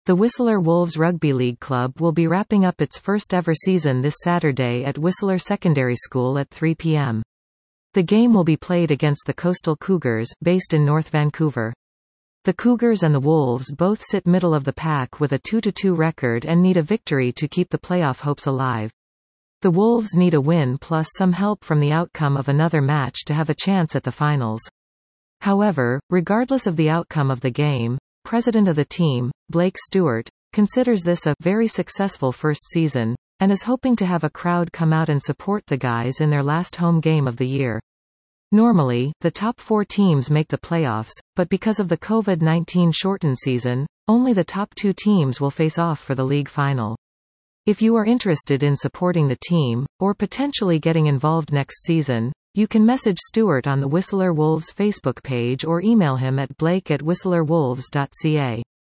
The Whistler Wolves Rugby League Club will be wrapping up its first ever season this Saturday at Whistler Secondary School at 3 p.m. The game will be played against the Coastal Cougars, based in North Vancouver. The Cougars and the Wolves both sit middle of the pack with a 2-2 record and need a victory to keep the playoff hopes alive. The Wolves need a win plus some help from the outcome of another match to have a chance at the finals. However, regardless of the outcome of the game, president of the team, Blake Stewart, considers this a very successful first season, and is hoping to have a crowd come out and support the guys in their last home game of the year. Normally, the top 4 teams make the playoffs, but because of the COVID-19 shortened season, only the top 2 teams will face off for the league final. If you are interested in supporting the team, or potentially getting involved next season, you can message Stewart on the Whistler Wolves Facebook page or email him at blake@whistlerwolves.ca.